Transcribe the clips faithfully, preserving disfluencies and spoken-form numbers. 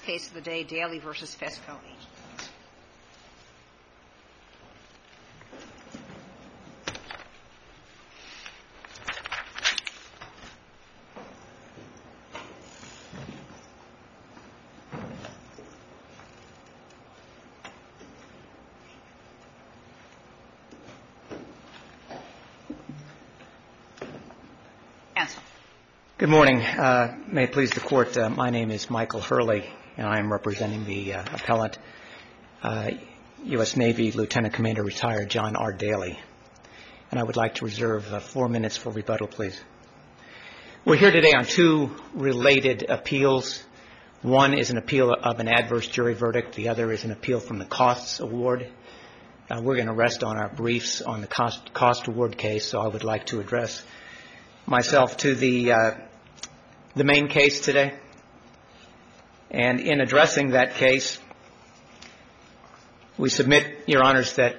case of the day, Daly v. Fesco Agency. Good morning. Uh, may it please the Court, uh, my name is Michael Hurley, and I am representing the uh, appellant, uh, U S Navy Lieutenant Commander Retired John R. Daly. And I would like to reserve uh, four minutes for rebuttal, please. We're here today on two related appeals. One is an appeal of an adverse jury verdict. The other is an appeal from the costs award. Uh, we're going to rest on our briefs on the cost, cost award case, so I would like to address myself to the uh, the main case today. And in addressing that case, we submit, Your Honors, that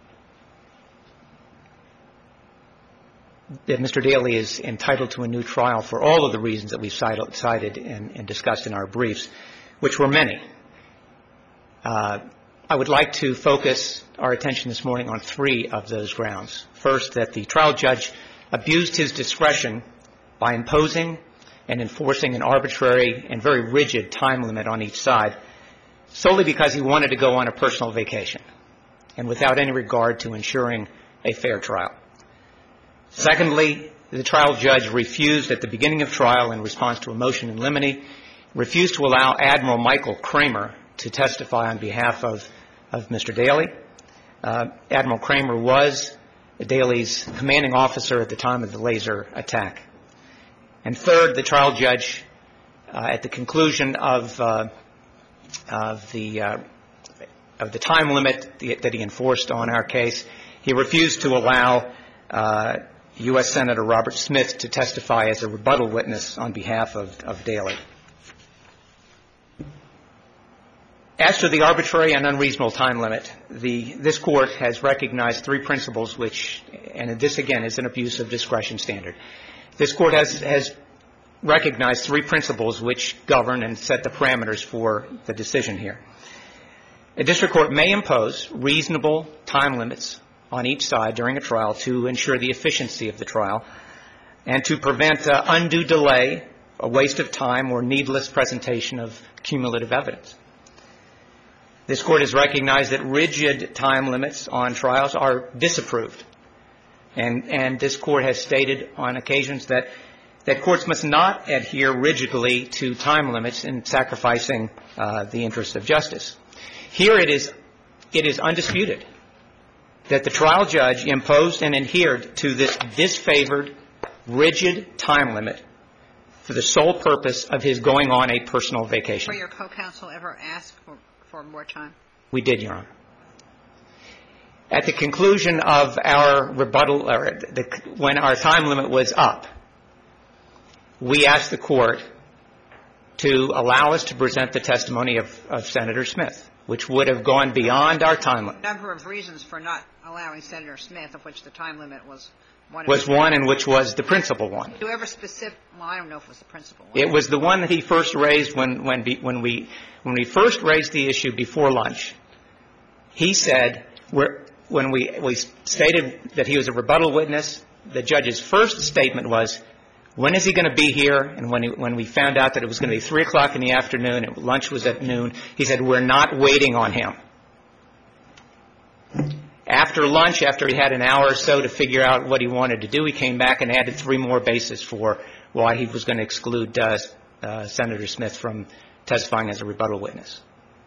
that Mister Daly is entitled to a new trial for all of the reasons that we've cited and, and discussed in our briefs, which were many. Uh, I would like to focus our attention this morning on three of those grounds. First, that the trial judge abused his discretion by imposing and enforcing an arbitrary and very rigid time limit on each side solely because he wanted to go on a personal vacation and without any regard to ensuring a fair trial. Secondly, the trial judge refused at the beginning of trial in response to a motion in limine, refused to allow Admiral Michael Kramer to testify on behalf of, of Mister Daly. Uh, Admiral Kramer was Daly's commanding officer at the time of the laser attack. And third, the trial judge, uh, at the conclusion of, uh, of, the, uh, of the time limit that he enforced on our case, he refused to allow uh, U S Senator Robert Smith to testify as a rebuttal witness on behalf of, of Daly. As to the arbitrary and unreasonable time limit, the, this Court has recognized three principles which, and this again is an abuse of discretion standard. This Court has, has recognized three principles which govern and set the parameters for the decision here. A district court may impose reasonable time limits on each side during a trial to ensure the efficiency of the trial and to prevent uh, undue delay, a waste of time, or needless presentation of cumulative evidence. This Court has recognized that rigid time limits on trials are disapproved. And, and this Court has stated on occasions that, that courts must not adhere rigidly to time limits in sacrificing uh, the interests of justice. Here it is, it is undisputed that the trial judge imposed and adhered to this disfavored, rigid time limit for the sole purpose of his going on a personal vacation. Were your co-counsel ever asked for, for more time? We did, Your Honor. At the conclusion of our rebuttal, or the, when our time limit was up, we asked the Court to allow us to present the testimony of, of Senator Smith, which would have gone beyond our time limit. A number of reasons for not allowing Senator Smith, of which the time limit was one. Was one and which was the principal one. Do you ever specific? Well, I don't know if it was the principal one. It was the one that he first raised when when be, when we when we first raised the issue before lunch. He said we're. When we, we stated that he was a rebuttal witness, the judge's first statement was, when is he going to be here? And when, he, when we found out that it was going to be three o'clock in the afternoon and lunch was at noon, he said, we're not waiting on him. After lunch, after he had an hour or so to figure out what he wanted to do, he came back and added three more bases for why he was going to exclude uh, uh, Senator Smith from testifying as a rebuttal witness.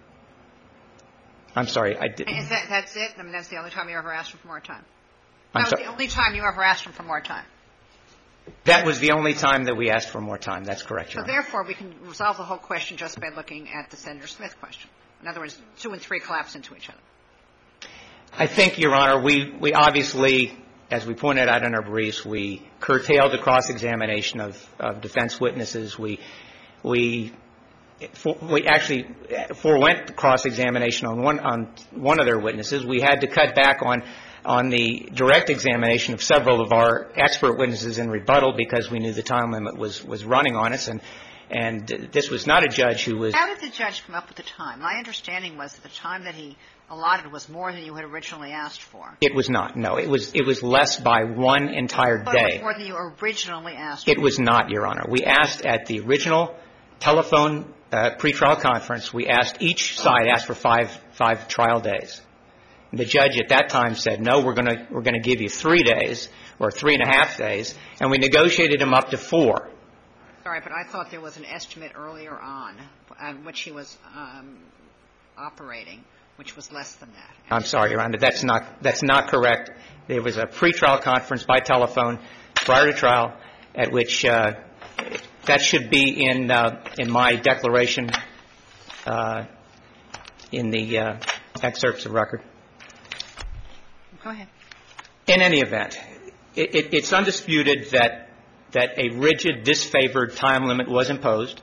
I'm sorry, I didn't. Is that, that's it? I mean, that's the only time you ever asked him for more time? I'm that was sorry. the only time you ever asked him for more time? That was the only time that we asked for more time. That's correct, Your So Honor. therefore, we can resolve the whole question just by looking at the Senator Smith question. In other words, two and three collapse into each other. I think, Your Honor, we, we obviously, as we pointed out in our briefs, we curtailed the cross-examination of, of defense witnesses. We, we, for, we actually forewent cross-examination on one, on one of their witnesses. We had to cut back on, on the direct examination of several of our expert witnesses in rebuttal because we knew the time limit was, was running on us. And, And this was not a judge who was... How did the judge come up with the time? My understanding was that the time that he allotted was more than you had originally asked for. It was not, no. It was it was less by one entire But day. it was more than you originally asked for. It was not, Your Honor. We asked at the original telephone uh, pretrial conference, we asked, each side asked for five five trial days. And the judge at that time said, no, we're going to we're going to give you three days or three and a half days, and we negotiated him up to four. Sorry, but I thought there was an estimate earlier on on which he was um, operating, which was less than that. I'm sorry, Your Honor. That's not that's not correct. There was a pretrial conference by telephone prior to trial at which uh, that should be in uh, in my declaration uh, in the uh, excerpts of record. Go ahead. In any event, it, it, it's undisputed that that a rigid, disfavored time limit was imposed.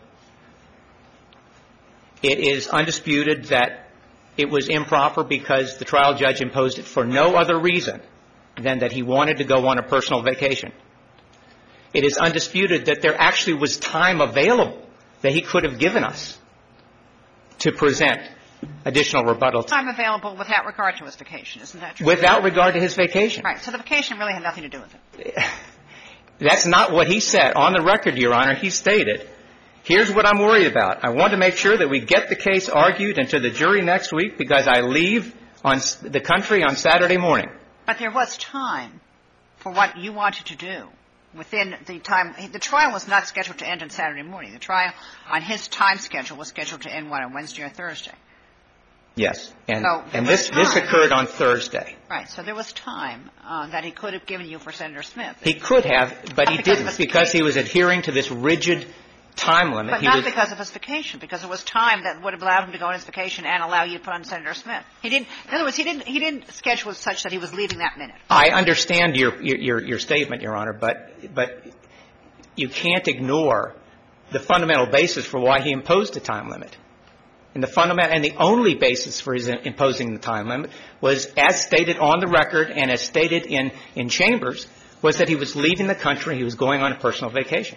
It is undisputed that it was improper because the trial judge imposed it for no other reason than that he wanted to go on a personal vacation. It is undisputed that there actually was time available that he could have given us to present additional rebuttal. Time available without regard to his vacation, isn't that true? Without regard to his vacation. Right. So the vacation really had nothing to do with it. That's not what he said. On the record, Your Honor, he stated, here's what I'm worried about. I want to make sure that we get the case argued and to the jury next week because I leave on the country on Saturday morning. But there was time for what you wanted to do within the time. The trial was not scheduled to end on Saturday morning. The trial on his time schedule was scheduled to end, what, on Wednesday or Thursday? Yes. And, so and this, this occurred on Thursday. Right. So there was time uh, that he could have given you for Senator Smith. He could have, but not he because didn't because he was adhering to this rigid time limit. But he not was, because of his vacation, because it was time that would have allowed him to go on his vacation and allow you to put on Senator Smith. He didn't. In other words, he didn't. He didn't schedule it such that he was leaving that minute. I understand your your your statement, Your Honor, but but you can't ignore the fundamental basis for why he imposed the time limit. And the fundamental and the only basis for his imposing the time limit was, as stated on the record and as stated in in Chambers, was that he was leaving the country. He was going on a personal vacation.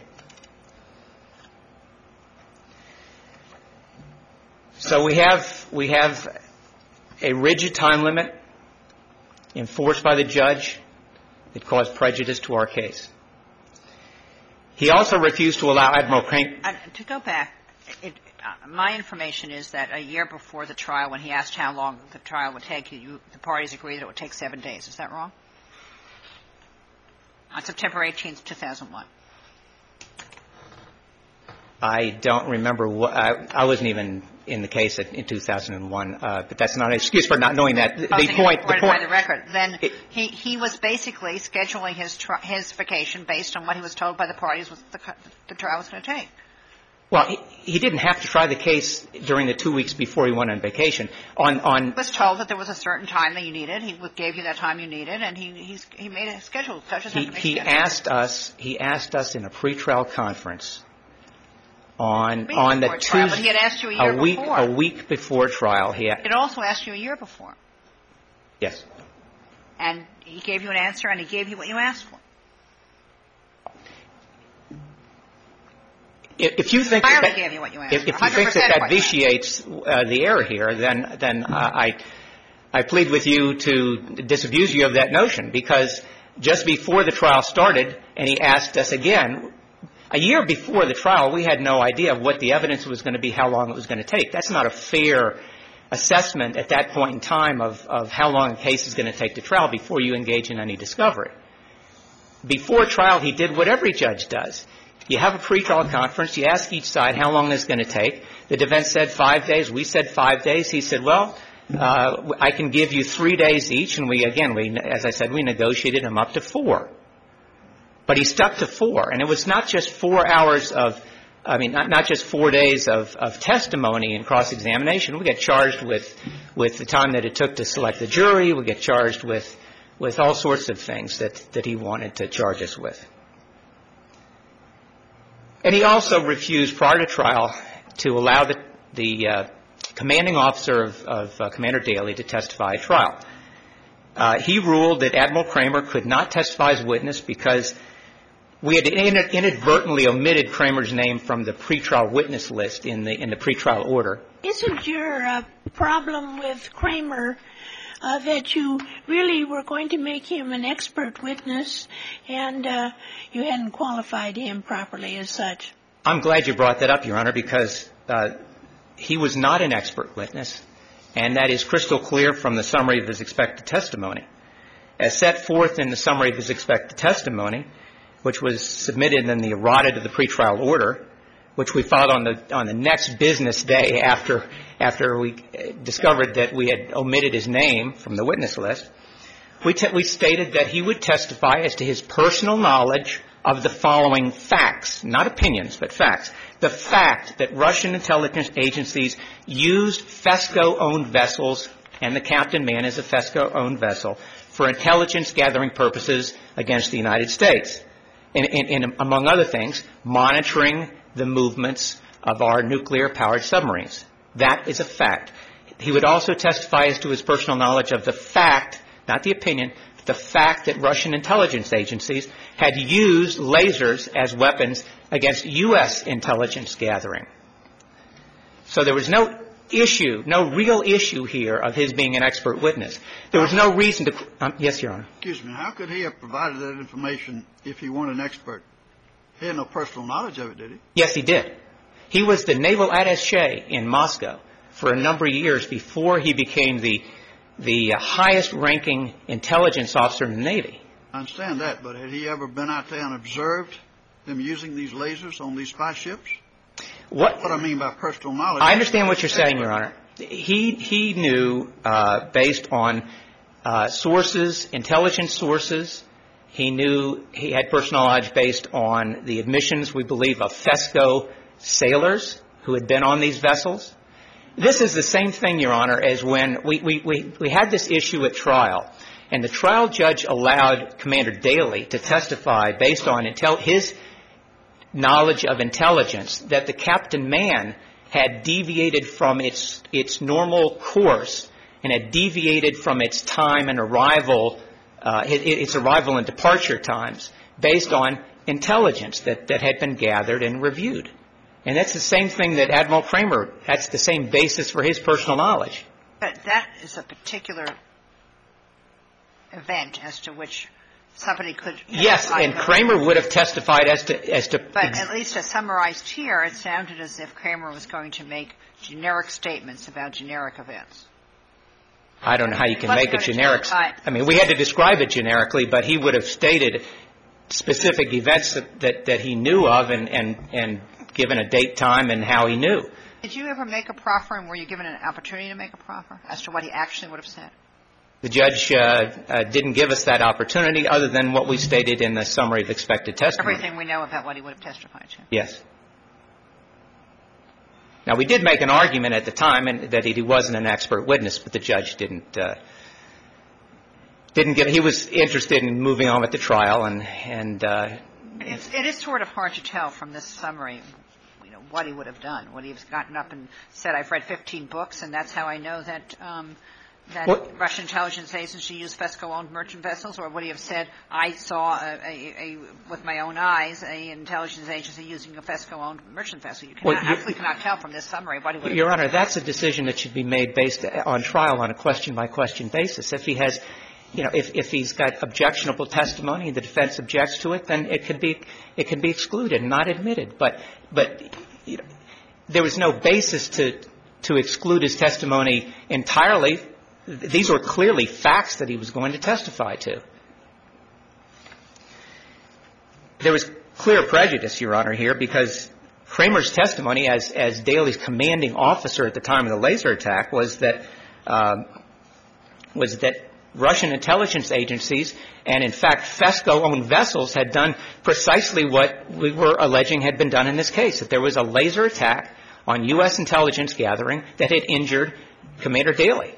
So we have we have a rigid time limit enforced by the judge that caused prejudice to our case. He also refused to allow Admiral Crane. Uh, to go back, it, uh, my information is that a year before the trial, when he asked how long the trial would take, you, the parties agreed that it would take seven days. Is that wrong? On September eighteenth, two thousand one. I don't remember what I, I wasn't even in the case in two thousand one, uh, but that's not an excuse for not knowing that. The, the point, the point. By the record, then it, he he was basically scheduling his tri- his vacation based on what he was told by the parties was the, the trial was going to take. Well, he, he didn't have to try the case during the two weeks before he went on vacation. On on he was told that there was a certain time that you needed. He gave you that time you needed, and he he's, he made a schedule. Judges he have to make he schedules. asked us he asked us in a pretrial conference. On week on the Tuesday, but he had asked you a year a week before. a week before trial. He had, it also asked you a year before. Yes. And he gave you an answer, and he gave you what you asked for. If, if you think I that, already gave you what you asked if, for. if you think that that vitiates you uh, the error here, then then uh, I I plead with you to disabuse you of that notion, because just before the trial started, and he asked us again. A year before the trial, we had no idea of what the evidence was going to be, how long it was going to take. That's not a fair assessment at that point in time of, of how long a case is going to take to trial before you engage in any discovery. Before trial, he did what every judge does. You have a pretrial conference. You ask each side how long it's going to take. The defense said five days. We said five days. He said, well, uh, I can give you three days each. And we, again, we, as I said, we negotiated him up to four. But he stuck to four, and it was not just four hours of, I mean, not, not just four days of, of testimony and cross-examination. We get charged with, with the time that it took to select the jury. We get charged with, with all sorts of things that, that he wanted to charge us with. And he also refused prior to trial to allow the, the uh, commanding officer of, of uh, Commander Daly to testify at trial. Uh, he ruled that Admiral Kramer could not testify as witness because We had inadvertently omitted Kramer's name from the pretrial witness list in the in the pretrial order. Isn't your uh, problem with Kramer uh, that you really were going to make him an expert witness and uh, you hadn't qualified him properly as such? I'm glad you brought that up, Your Honor, because uh, he was not an expert witness, and that is crystal clear from the summary of his expected testimony. As set forth in the summary of his expected testimony, which was submitted in the errata to the pretrial order, which we filed on the on the next business day after after we discovered that we had omitted his name from the witness list, we te- we stated that he would testify as to his personal knowledge of the following facts, not opinions, but facts. The fact that Russian intelligence agencies used FESCO-owned vessels, and the Captain Man is a FESCO-owned vessel, for intelligence gathering purposes against the United States. And, and, and among other things, monitoring the movements of our nuclear-powered submarines. That is a fact. He would also testify as to his personal knowledge of the fact, not the opinion, the fact that Russian intelligence agencies had used lasers as weapons against U S intelligence gathering. So there was no issue, no real issue here of his being an expert witness. There was no reason to um, – yes, Your Honor. Excuse me. How could he have provided that information if he weren't an expert? He had no personal knowledge of it, did he? Yes, he did. He was the naval attaché in Moscow for a number of years before he became the the highest-ranking intelligence officer in the Navy. I understand that, but had he ever been out there and observed them using these lasers on these spy ships? What, what I mean by personal knowledge. I understand what you're saying, Your Honor. He he knew, uh, based on uh, sources, intelligence sources. He knew he had personal knowledge based on the admissions, we believe, of FESCO sailors who had been on these vessels. This is the same thing, Your Honor, as when we, we, we, we had this issue at trial, and the trial judge allowed Commander Daly to testify based on intel- his knowledge of intelligence that the Captain Man had deviated from its its normal course and had deviated from its time and arrival, uh, its arrival and departure times based on intelligence that, that had been gathered and reviewed. And that's the same thing that Admiral Kramer, that's the same basis for his personal knowledge. But that is a particular event as to which somebody could testify. Yes, and Kramer would have testified as to as to. But at least as summarized here, it sounded as if Kramer was going to make generic statements about generic events. I don't know how you can Let's make it generic. I mean, we had to describe it generically, but he would have stated specific events that, that, that he knew of and, and, and given a date, time, and how he knew. Did you ever make a proffer, and were you given an opportunity to make a proffer as to what he actually would have said? The judge uh, uh, didn't give us that opportunity other than what we stated in the summary of expected testimony. Everything we know about what he would have testified to. Yes. Now, we did make an argument at the time and that he wasn't an expert witness, but the judge didn't uh, didn't give. He was interested in moving on with the trial, and and uh, it's, it is sort of hard to tell from this summary, you know, what he would have done. Would he have gotten up and said, "I've read fifteen books, and that's how I know that." Um, that what? Russian intelligence agency used FESCO-owned merchant vessels, or would he have said, I saw, a, a, a, with my own eyes, an intelligence agency using a FESCO-owned merchant vessel? You cannot, well, absolutely cannot tell from this summary what he would have Your done. Honor, that's a decision that should be made based on trial on a question-by-question basis. If he has, you know, if, if he's got objectionable testimony and the defense objects to it, then it could be, it can be excluded and not admitted. But, but you know, there was no basis to, to exclude his testimony entirely. These were clearly facts that he was going to testify to. There was clear prejudice, Your Honor, here, because Kramer's testimony as, as Daly's commanding officer at the time of the laser attack was that, uh, was that Russian intelligence agencies and, in fact, FESCO-owned vessels had done precisely what we were alleging had been done in this case, that there was a laser attack on U S intelligence gathering that had injured Commander Daly.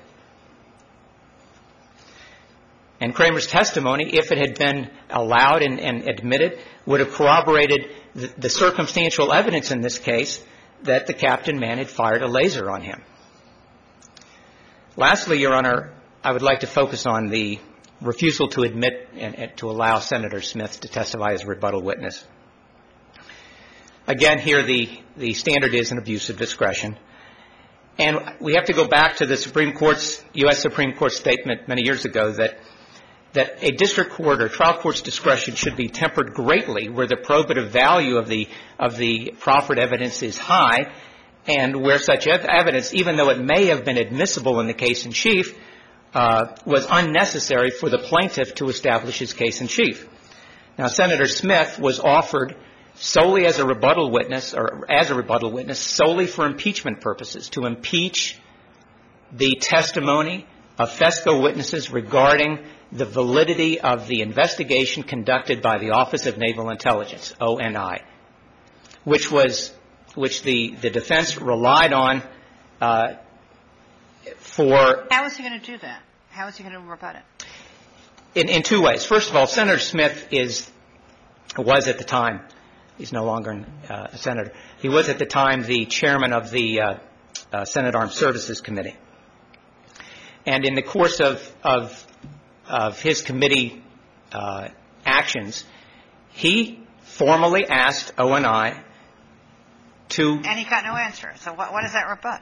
And Kramer's testimony, if it had been allowed and, and admitted, would have corroborated the, the circumstantial evidence in this case that the Captain Man had fired a laser on him. Lastly, Your Honor, I would like to focus on the refusal to admit and, and to allow Senator Smith to testify as a rebuttal witness. Again, here the, the standard is an abuse of discretion. And we have to go back to the Supreme Court's, U S Supreme Court statement many years ago that that a district court or trial court's discretion should be tempered greatly where the probative value of the of the proffered evidence is high, and where such ev- evidence, even though it may have been admissible in the case in chief, uh, was unnecessary for the plaintiff to establish his case in chief. Now, Senator Smith was offered solely as a rebuttal witness, or as a rebuttal witness, solely for impeachment purposes, to impeach the testimony of FESCO witnesses regarding the validity of the investigation conducted by the Office of Naval Intelligence, O N I, which was, which the, the defense relied on uh, for. How is he going to do that? How is he going to rebut it? In, in two ways. First of all, Senator Smith is, was at the time, he's no longer uh, a senator, he was at the time the chairman of the uh, uh, Senate Armed Services Committee. And in the course of, of of his committee uh, actions, he formally asked O N I to... And he got no answer. So what, what does that rebut?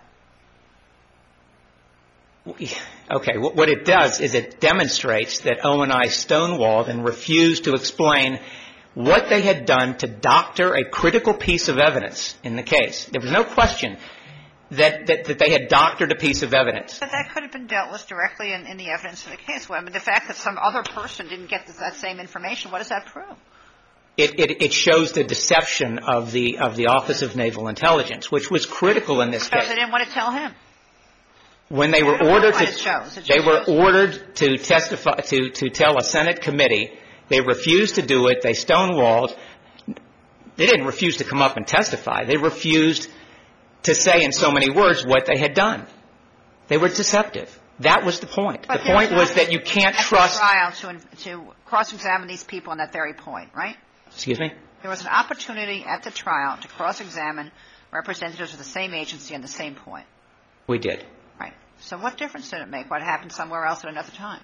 Okay. What it does is it demonstrates that O N I stonewalled and refused to explain what they had done to doctor a critical piece of evidence in the case. There was no question That, that that they had doctored a piece of evidence. But that could have been dealt with directly in, in the evidence of the case. Well, I mean, the fact that some other person didn't get that same information, what does that prove? It, it, it shows the deception of the of the Office of Naval Intelligence, which was critical in this because case. They didn't want to tell him. When they were ordered to, it shows. It they were shows. ordered to testify to to tell a Senate committee. They refused to do it. They stonewalled. They didn't refuse to come up and testify. They refused to say in so many words what they had done. They were deceptive. That was the point. But the point was that you can't at trust... the trial to, to cross-examine these people on that very point, right? Excuse me? There was an opportunity at the trial to cross-examine representatives of the same agency on the same point. We did. Right. So what difference did it make what happened somewhere else at another time?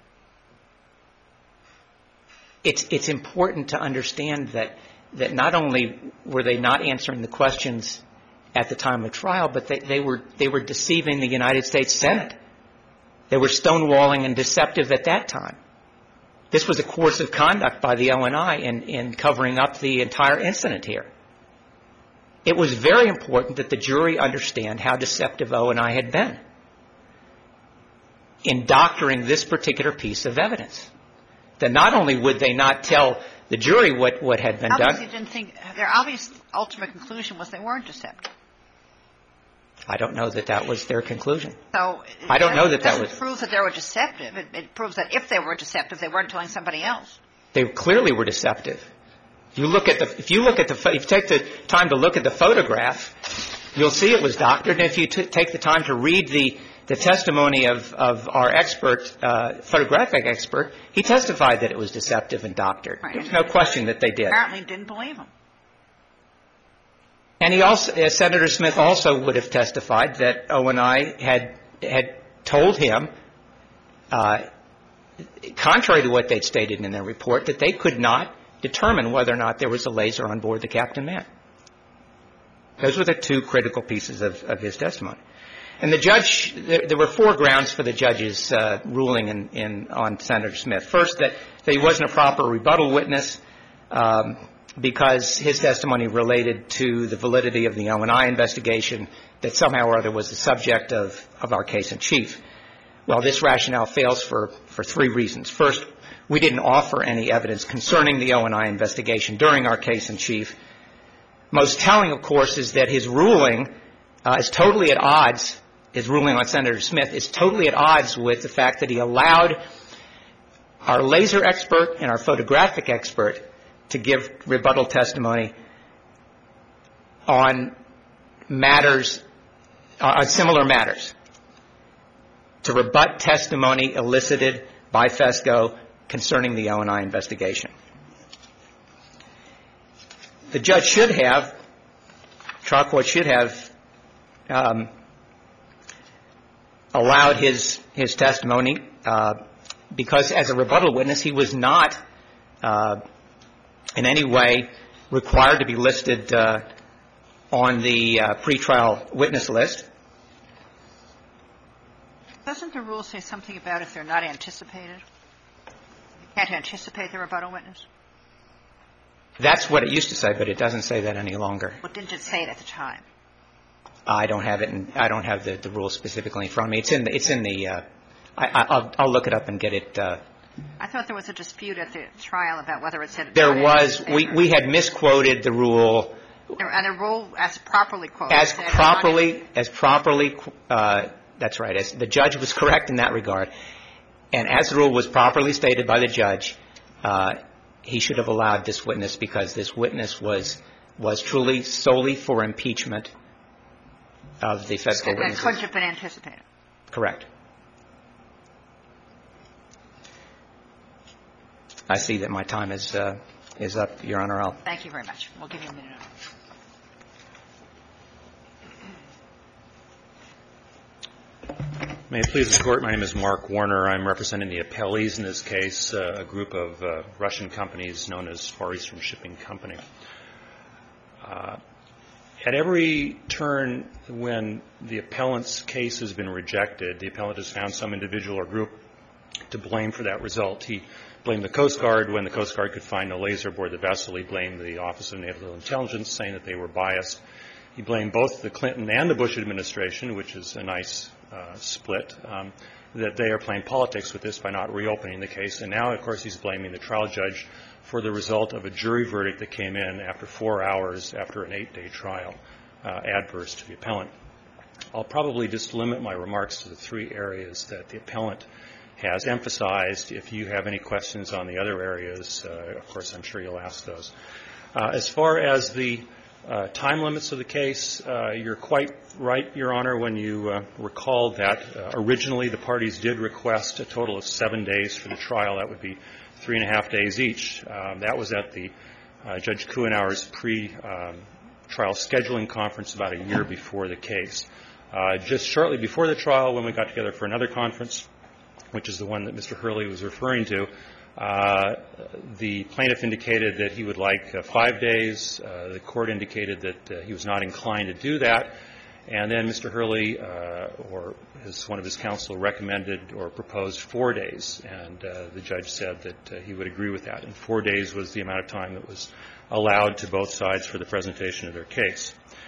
It's, it's important to understand that, that not only were they not answering the questions at the time of trial, but they, they were they were deceiving the United States Senate. They were stonewalling and deceptive at that time. This was a course of conduct by the O N I in, in covering up the entire incident here. It was very important that the jury understand how deceptive O N I had been in doctoring this particular piece of evidence. That not only would they not tell the jury what, what had been Obviously done. Didn't think, their obvious ultimate conclusion was they weren't deceptive. I don't know that that was their conclusion. So I don't know that that was. It doesn't prove that they were deceptive. It, it proves that if they were deceptive, they weren't telling somebody else. They clearly were deceptive. If you look at the, if you look at the, if you take the time to look at the photograph, you'll see it was doctored. And if you t- take the time to read the, the testimony of, of our expert, uh, photographic expert, he testified that it was deceptive and doctored. Right. There's no question that they did. Apparently didn't believe him. And he also, uh, Senator Smith also would have testified that O N I had had told him, uh, contrary to what they'd stated in their report, that they could not determine whether or not there was a laser on board the Captain Man. Those were the two critical pieces of, of his testimony. And the judge, there, there were four grounds for the judge's uh, ruling in, in on Senator Smith. First, that, that he wasn't a proper rebuttal witness. Um, because his testimony related to the validity of the O N I investigation that somehow or other was the subject of, of our case in chief. Well, this rationale fails for, for three reasons. First, we didn't offer any evidence concerning the O N I investigation during our case in chief. Most telling, of course, is that his ruling uh, is totally at odds, his ruling on Senator Smith is totally at odds with the fact that he allowed our laser expert and our photographic expert to give rebuttal testimony on matters, uh, on similar matters, to rebut testimony elicited by FESCO concerning the O N I investigation. The judge should have, trial court should have um, allowed his his testimony uh, because as a rebuttal witness, he was not uh, in any way required to be listed uh, on the uh, pretrial witness list. Doesn't the rule say something about if they're not anticipated? You can't anticipate the rebuttal witness? That's what it used to say, but it doesn't say that any longer. What didn't it say it at the time? I don't have it, in, I don't have the, the rule specifically in front of me. It's in the, it's in the, uh, I, I'll, I'll look it up and get it. Uh, I thought there was a dispute at the trial about whether it said it. There was, we, we had misquoted the rule. And the rule as properly quoted. As properly, as properly, uh, that's right, as the judge was correct in that regard. And as the rule was properly stated by the judge, uh, he should have allowed this witness because this witness was, was truly solely for impeachment of the federal witnesses. That couldn't have been anticipated. Correct. I see that my time is, uh, is up, Your Honor. I'll Thank you very much. We'll give you a minute. May it please the Court, my name is Mark Warner. I'm representing the appellees in this case, uh, a group of uh, Russian companies known as Far Eastern Shipping Company. Uh, at every turn when the appellant's case has been rejected, the appellant has found some individual or group to blame for that result. He blamed the Coast Guard when the Coast Guard could find no laser aboard the vessel. He blamed the Office of Naval Intelligence, saying that they were biased. He blamed both the Clinton and the Bush administration, which is a nice uh, split, um, that they are playing politics with this by not reopening the case. And now, of course, he's blaming the trial judge for the result of a jury verdict that came in after four hours after an eight-day trial, uh, adverse to the appellant. I'll probably just limit my remarks to the three areas that the appellant has emphasized. If you have any questions on the other areas, uh, of course, I'm sure you'll ask those. Uh, as far as the uh, time limits of the case, uh, you're quite right, Your Honor, when you uh, recall that uh, originally the parties did request a total of seven days for the trial. That would be three and a half days each. Um, that was at the uh, Judge Kuhnauer's pre-trial um, scheduling conference about a year before the case. Uh, just shortly before the trial, when we got together for another conference, which is the one that Mister Hurley was referring to, uh, the plaintiff indicated that he would like uh, five days. Uh, the court indicated that uh, he was not inclined to do that. And then Mister Hurley, uh, or his, one of his counsel, recommended or proposed four days. And uh, the judge said that uh, he would agree with that. And four days was the amount of time that was allowed to both sides for the presentation of their case.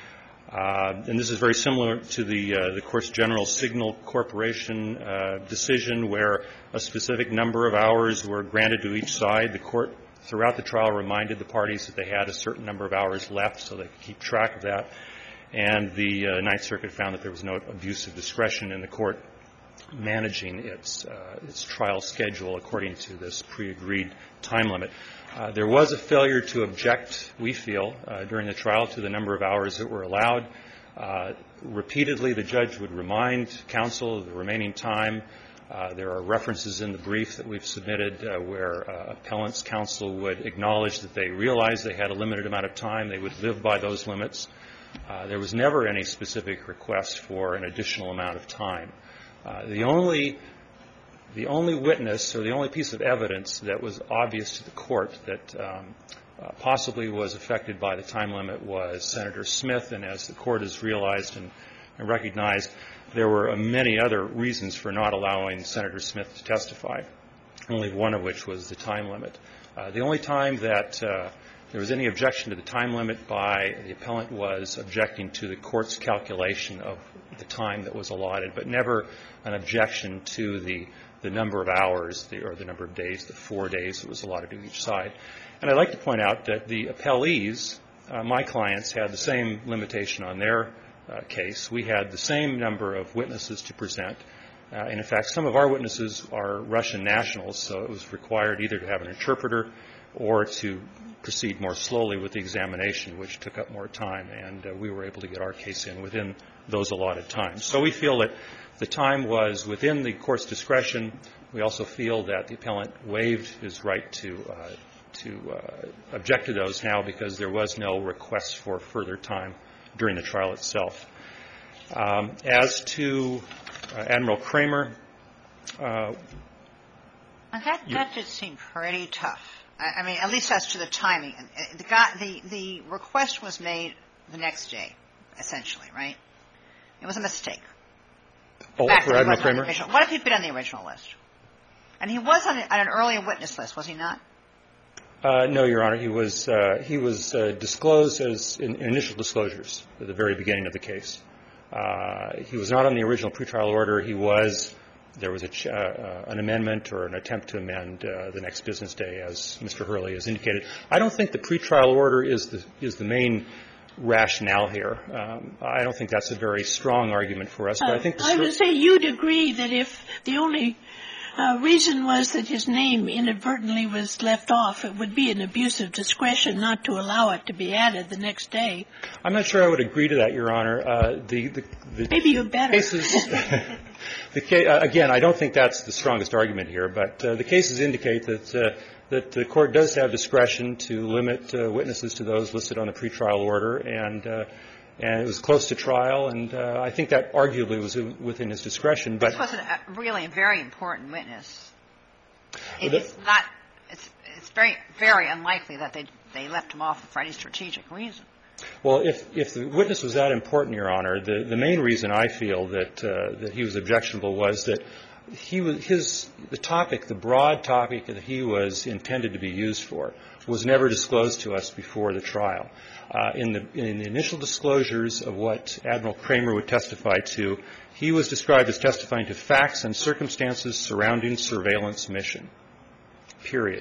Uh, and this is very similar to the uh, the Court's General Signal Corporation uh, decision, where a specific number of hours were granted to each side. The Court, throughout the trial, reminded the parties that they had a certain number of hours left so they could keep track of that. And the uh, Ninth Circuit found that there was no abuse of discretion in the Court managing its uh, its trial schedule according to this pre-agreed time limit. Uh, there was a failure to object, we feel, uh, during the trial to the number of hours that were allowed. Uh, repeatedly, the judge would remind counsel of the remaining time. Uh, there are references in the brief that we've submitted uh, where uh, appellant's counsel would acknowledge that they realized they had a limited amount of time. They would live by those limits. Uh, there was never any specific request for an additional amount of time. Uh, the only The only witness or the only piece of evidence that was obvious to the Court that um, uh, possibly was affected by the time limit was Senator Smith. And as the Court has realized and, and recognized, there were uh, many other reasons for not allowing Senator Smith to testify, only one of which was the time limit. Uh, the only time that uh, there was any objection to the time limit by the appellant was objecting to the Court's calculation of the time that was allotted, but never an objection to the the number of hours the, or the number of days, the four days that was allotted to each side. And I'd like to point out that the appellees, uh, my clients, had the same limitation on their uh, case. We had the same number of witnesses to present. Uh, and in fact, some of our witnesses are Russian nationals, so it was required either to have an interpreter or to proceed more slowly with the examination, which took up more time. And uh, we were able to get our case in within those allotted times. So we feel that the time was within the Court's discretion. We also feel that the appellant waived his right to uh, to uh, object to those now because there was no request for further time during the trial itself. Um, as to uh, Admiral Kramer, uh, That, that did seem pretty tough. I, I mean, at least as to the timing. The, guy, the, the request was made the next day, essentially, right? It was a mistake. Oh, Back for Admiral Kramer? What if he'd been on the original list? And he was on, a, on an earlier witness list, was he not? Uh, no, Your Honor. He was uh, he was uh, disclosed as in, in initial disclosures at the very beginning of the case. Uh, he was not on the original pretrial order. He was. There was a ch- uh, an amendment or an attempt to amend uh, the next business day, as Mister Hurley has indicated. I don't think the pretrial order is the is the main rationale here. Um, I don't think that's a very strong argument for us. But I think the I would say you'd agree that if the only uh, reason was that his name inadvertently was left off, it would be an abuse of discretion not to allow it to be added the next day. I'm not sure I would agree to that, Your Honor. Uh, the, the, the Maybe you better. Cases, the case, uh, again, I don't think that's the strongest argument here, but uh, the cases indicate that uh, that the court does have discretion to limit uh, witnesses to those listed on the pretrial order, and uh, and it was close to trial, and uh, I think that arguably was within his discretion. But this wasn't a, really a very important witness. It, the, it's not. It's it's very very unlikely that they they left him off for any strategic reason. Well, if if the witness was that important, Your Honor, the the main reason I feel that uh, that he was objectionable was that he was his the topic, the broad topic that he was intended to be used for, was never disclosed to us before the trial. Uh, in the in the initial disclosures of what Admiral Kramer would testify to, he was described as testifying to facts and circumstances surrounding surveillance mission. Period.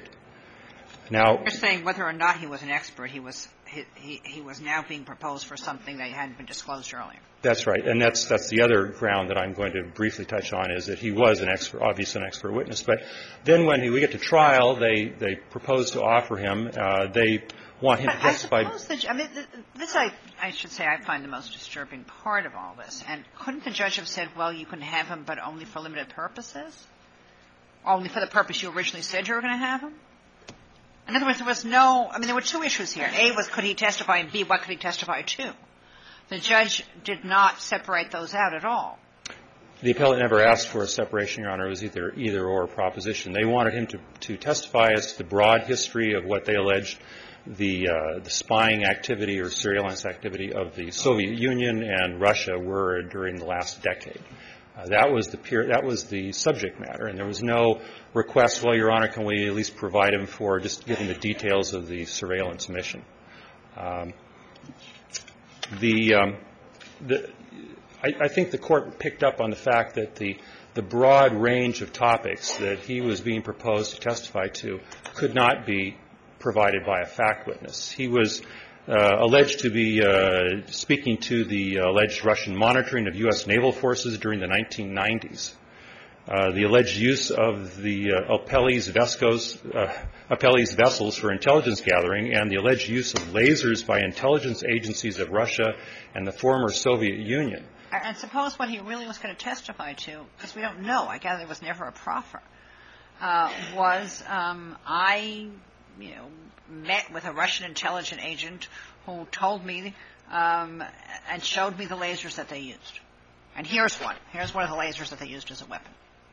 Now, you're saying whether or not he was an expert, he was he he, he was now being proposed for something that hadn't been disclosed earlier. That's right, and that's that's the other ground that I'm going to briefly touch on, is that he was an expert, obviously an expert witness. But then when he, we get to trial, they they propose to offer him. Uh, they want him but to testify. I suppose the, I mean, this I I should say I find the most disturbing part of all this. And couldn't the judge have said, well, you can have him, but only for limited purposes, only for the purpose you originally said you were going to have him? In other words, there was no, I mean, there were two issues here. A was, could he testify, and B, what could he testify to? The judge did not separate those out at all. The appellate never asked for a separation, Your Honor. It was either either or proposition. They wanted him to, to testify as to the broad history of what they alleged the, uh, the spying activity or surveillance activity of the Soviet Union and Russia were during the last decade. Uh, that was the peer, that was the subject matter, and there was no request, well, Your Honor, can we at least provide him for just giving the details of the surveillance mission. Um, the, um, the I, I think the court picked up on the fact that the the broad range of topics that he was being proposed to testify to could not be provided by a fact witness. He was Uh, alleged to be uh, speaking to the alleged Russian monitoring of U S naval forces during the nineteen nineties. Uh, the alleged use of the uh, Apelles Vescos, uh, Apelles vessels for intelligence gathering, and the alleged use of lasers by intelligence agencies of Russia and the former Soviet Union. And suppose what he really was going to testify to, because we don't know, I gather there was never a proffer, uh, was um, I, you know, met with a Russian intelligence agent who told me um, and showed me the lasers that they used. And here's one. Here's one of the lasers that they used as a weapon.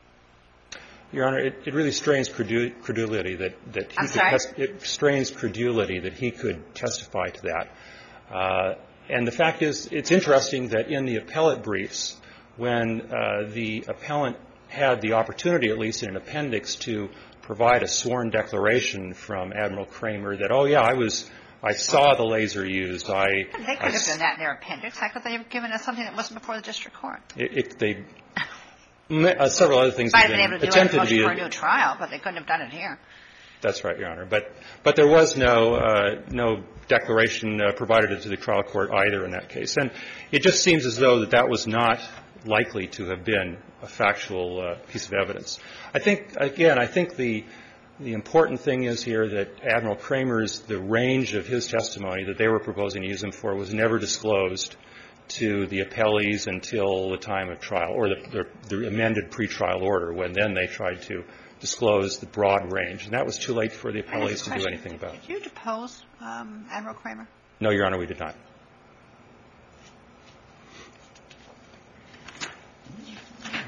Your Honor, it, it really strains credu- credulity that, that he I'm could sorry? tes- it strains credulity that he could testify to that. Uh, and the fact is, it's interesting that in the appellate briefs, when uh, the appellant had the opportunity, at least in an appendix, to provide a sworn declaration from Admiral Kramer that, oh, yeah, I was, I saw the laser used. I, They could I, have done that in their appendix. How could they have given us something that wasn't before the district court? It, it, they, uh, several other things Might have have been been able to do attempted it to be. for a new trial, but they couldn't have done it here. That's right, Your Honor. But but there was no uh, no declaration uh, provided to the trial court either in that case, and it just seems as though that that was not likely to have been a factual uh, piece of evidence. I think again, I think the the important thing is here that Admiral Kramer's the range of his testimony that they were proposing to use him for was never disclosed to the appellees until the time of trial, or the, the, the amended pretrial order, when then they tried to disclose the broad range. And that was too late for the appellees to do anything about it. Did you depose um, Admiral Kramer? No, Your Honor, we did not.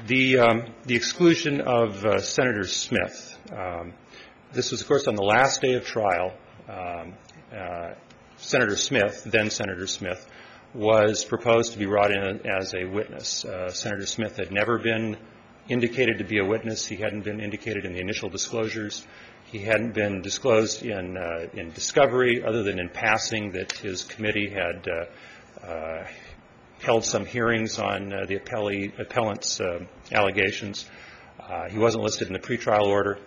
The, um, the exclusion of uh, Senator Smith. Um, this was, of course, on the last day of trial. Um, uh, Senator Smith, then Senator Smith, was proposed to be brought in as a witness. Uh, Senator Smith had never been indicated to be a witness. He hadn't been indicated in the initial disclosures. He hadn't been disclosed in, uh, in discovery, other than in passing that his committee had uh, uh, held some hearings on uh, the appellee, appellant's uh, allegations. Uh, he wasn't listed in the pretrial order.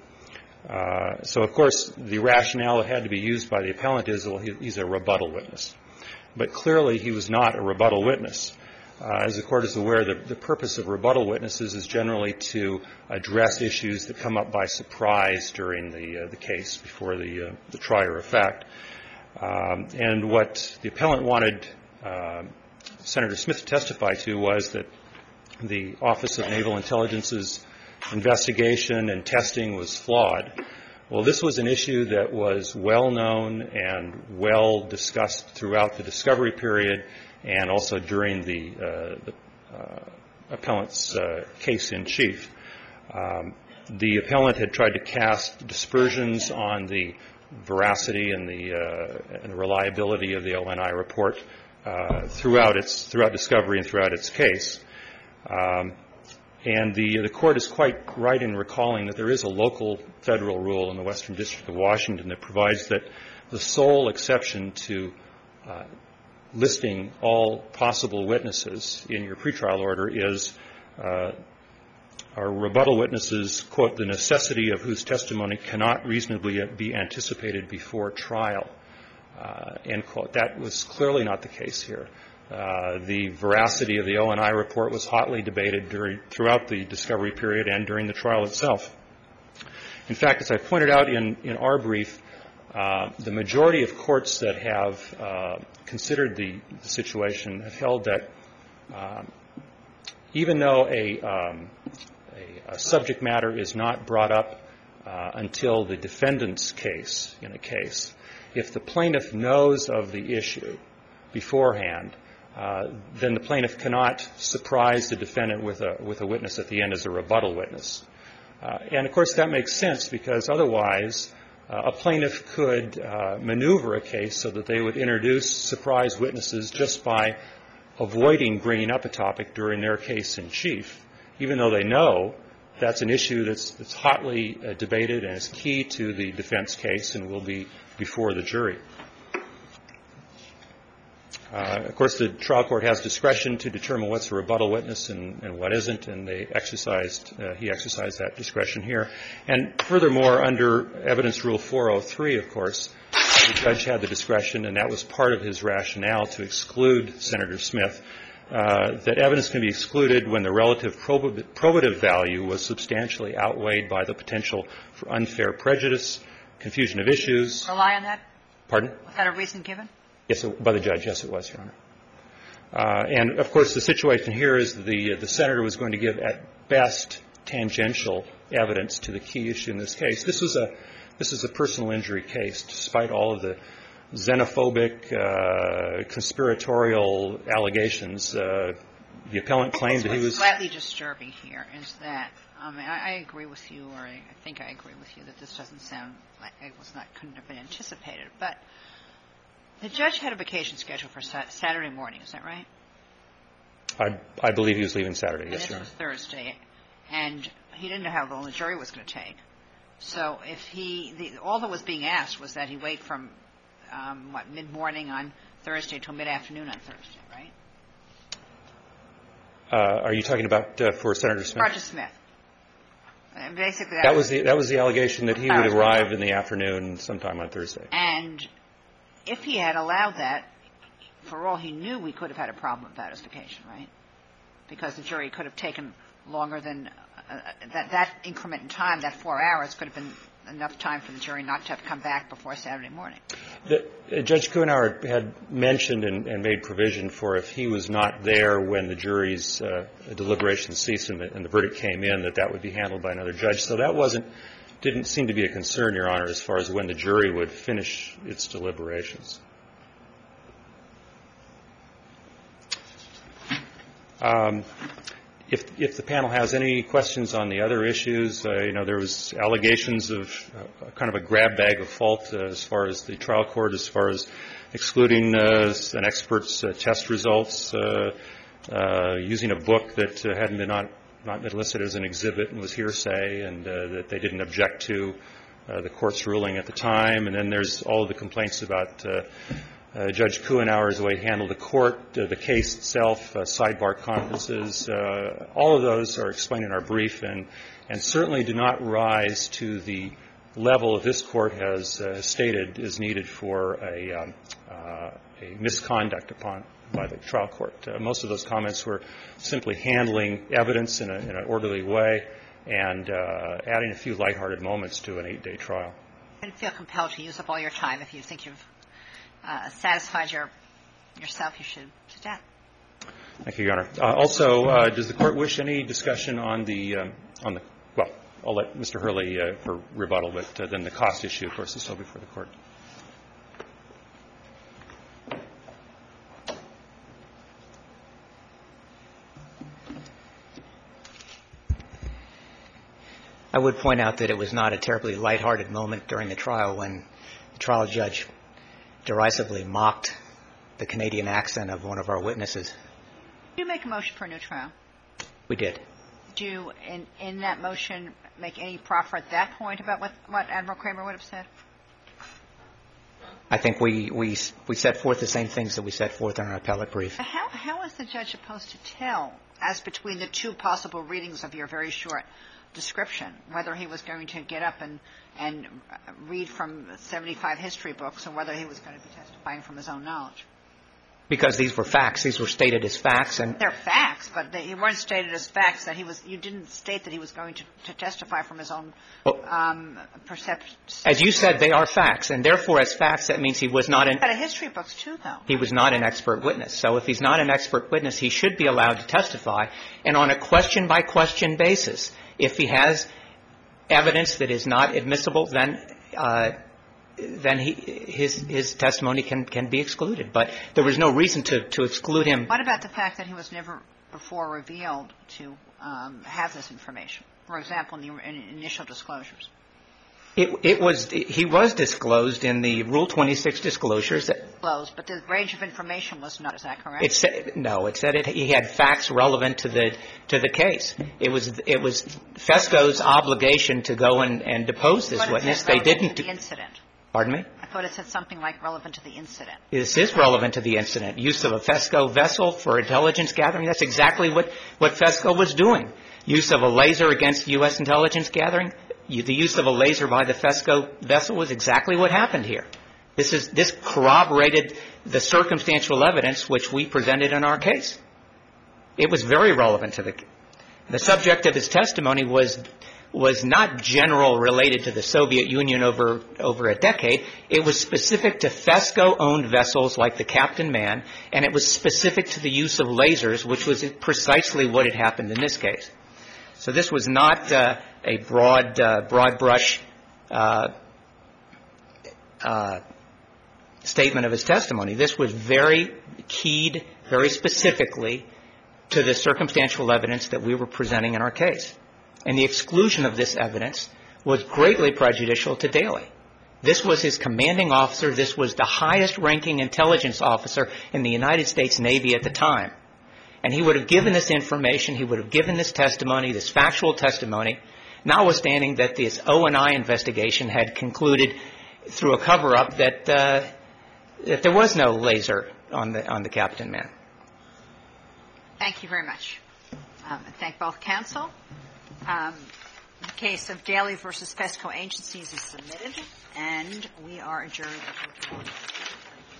Uh, so, of course, the rationale that had to be used by the appellant is, well, he, he's a rebuttal witness. But clearly he was not a rebuttal witness. Uh, as the Court is aware, the, the purpose of rebuttal witnesses is generally to address issues that come up by surprise during the, uh, the case before the, uh, the trier of fact. Um, and what the appellant wanted uh, Senator Smith to testify to was that the Office of Naval Intelligence's investigation and testing was flawed. Well, this was an issue that was well known and well discussed throughout the discovery period and also during the, uh, the uh, appellant's uh, case in chief. Um, the appellant had tried to cast dispersions on the veracity and the, uh, and the reliability of the O N I report uh, throughout its throughout discovery and throughout its case. Um, And the, the Court is quite right in recalling that there is a local federal rule in the Western District of Washington that provides that the sole exception to uh, listing all possible witnesses in your pretrial order is uh, our rebuttal witnesses, quote, the necessity of whose testimony cannot reasonably be anticipated before trial, uh, end quote. That was clearly not the case here. Uh, the veracity of the O N I report was hotly debated during, throughout the discovery period and during the trial itself. In fact, as I pointed out in, in our brief, uh, the majority of courts that have uh, considered the, the situation have held that um, even though a, um, a, a subject matter is not brought up uh, until the defendant's case in a case, if the plaintiff knows of the issue beforehand, Uh, then the plaintiff cannot surprise the defendant with a with a witness at the end as a rebuttal witness. Uh, and, of course, that makes sense because otherwise uh, a plaintiff could uh, maneuver a case so that they would introduce surprise witnesses just by avoiding bringing up a topic during their case in chief, even though they know that's an issue that's, that's hotly uh, debated and is key to the defense case and will be before the jury. Uh, of course, the trial court has discretion to determine what's a rebuttal witness and, and what isn't, and they exercised, uh, he exercised that discretion here. And furthermore, under Evidence Rule four oh three, of course, the judge had the discretion, and that was part of his rationale to exclude Senator Smith, uh, that evidence can be excluded when the relative prob- probative value was substantially outweighed by the potential for unfair prejudice, confusion of issues. Rely on that? Pardon? Was that a reason given? Yes, by the judge. Yes, it was, Your Honor. Uh, and, of course, the situation here is the the senator was going to give, at best, tangential evidence to the key issue in this case. This was a this is a personal injury case, despite all of the xenophobic, uh, conspiratorial allegations. Uh, the appellant claimed that he was slightly disturbing here is that I mean I, I agree with you, or I, I think I agree with you that this doesn't sound like it was not couldn't have been anticipated, but. The judge had a vacation scheduled for Saturday morning. Is that right? I, I believe he was leaving Saturday, and yes, this Your Honor. was Thursday, and he didn't know how long the jury was going to take. So if he, the, all that was being asked was that he wait from, um, what, mid-morning on Thursday till mid-afternoon on Thursday, right? Uh, are you talking about uh, for Senator Smith? Roger Smith. And basically, that, that was the that was the allegation that he would arrive in the afternoon sometime on Thursday. And if he had allowed that, for all he knew, we could have had a problem about his vacation, right? Because the jury could have taken longer than uh, that. That increment in time, that four hours, could have been enough time for the jury not to have come back before Saturday morning. The, uh, Judge Kuhnauer had mentioned and, and made provision for if he was not there when the jury's uh, deliberations ceased and the, and the verdict came in, that that would be handled by another judge. So that wasn't. Didn't seem to be a concern, Your Honor, as far as when the jury would finish its deliberations. Um, if if the panel has any questions on the other issues, uh, you know, there was allegations of uh, kind of a grab bag of fault uh, as far as the trial court, as far as excluding uh, an expert's uh, test results, uh, uh, using a book that uh, hadn't been not, not been listed as an exhibit and was hearsay, and uh, that they didn't object to uh, the court's ruling at the time. And then there's all of the complaints about uh, uh, Judge Kuenhauer's way he handled the court, uh, the case itself, uh, sidebar conferences. Uh, all of those are explained in our brief, and, and certainly do not rise to the level that this court has uh, stated is needed for a, um, uh, a misconduct upon by the trial court. Uh, most of those comments were simply handling evidence in, a, in an orderly way and uh, adding a few lighthearted moments to an eight-day trial. I didn't feel compelled to use up all your time. If you think you've uh, satisfied your yourself, you should sit down. Thank you, Your Honor. Uh, also, uh, does the court wish any discussion on the um, on the well? I'll let Mister Hurley uh, for rebuttal, but uh, then the cost issue, of course, is still before the court. I would point out that it was not a terribly lighthearted moment during the trial when the trial judge derisively mocked the Canadian accent of one of our witnesses. Did you make a motion for a new trial? We did. Did you, in, in that motion, make any proffer at that point about what, what Admiral Kramer would have said? I think we, we, we set forth the same things that we set forth in our appellate brief. How, how is the judge supposed to tell, as between the two possible readings of your very short description, whether he was going to get up and, and read from seventy-five history books or whether he was going to be testifying from his own knowledge? Because these were facts. These were stated as facts. And they're facts, but they weren't stated as facts. That he was, you didn't state that he was going to, to testify from his own well, um, perception. As you said, they are facts, and therefore, as facts, that means he was not an. But history books too, though. He was not an expert witness. So if he's not an expert witness, he should be allowed to testify, and on a question by question basis. If he has evidence that is not admissible, then. Uh, then he, his, his testimony can, can be excluded. But there was no reason to, to exclude him. What about the fact that he was never before revealed to um, have this information? For example, in the in initial disclosures. It, it was he was disclosed in the Rule twenty-six disclosures. That disclosed, but the range of information was not. Is that correct? It said no. It said it, he had facts relevant to the to the case. It was it was FESCO's obligation to go and, and depose this witness. They didn't. To the incident. Pardon me? I thought it said something like relevant to the incident. This is relevant to the incident. Use of a FESCO vessel for intelligence gathering. That's exactly what, what FESCO was doing. Use of a laser against U S intelligence gathering. The use of a laser by the FESCO vessel was exactly what happened here. This is this corroborated the circumstantial evidence which we presented in our case. It was very relevant to the the subject of his testimony was was not general related to the Soviet Union over over a decade. It was specific to FESCO-owned vessels like the Captain Man, and it was specific to the use of lasers, which was precisely what had happened in this case. So this was not uh, a broad, uh, broad brush uh, uh, statement of his testimony. This was very keyed, very specifically to the circumstantial evidence that we were presenting in our case. And the exclusion of this evidence was greatly prejudicial to Daley. This was his commanding officer. This was the highest-ranking intelligence officer in the United States Navy at the time. And he would have given this information, he would have given this testimony, this factual testimony, notwithstanding that this O and I investigation had concluded through a cover-up that, uh, that there was no laser on the, on the Captain Man. Thank you very much. Um, I thank both counsel. Um, the case of Daley versus FESCO agencies is submitted, and we are adjourned until tomorrow.